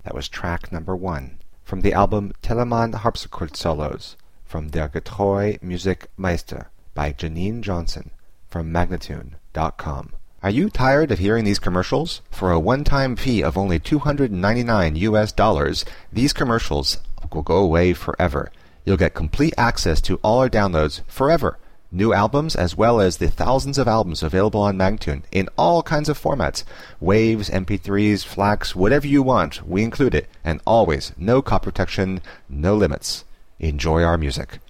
That was track number 1 from the album Telemann Harpsichord Solos from Der Getreue Musikmeister by Janine Johnson from Magnatune.com. Are you tired of hearing these commercials? For a one-time fee of only $299, these commercials will go away forever. You'll get complete access to all our downloads forever. New albums as well as the thousands of albums available on Magnatune in all kinds of formats. Waves, MP3s, FLACs, whatever you want, we include it. And always, no copy protection, no limits. Enjoy our music.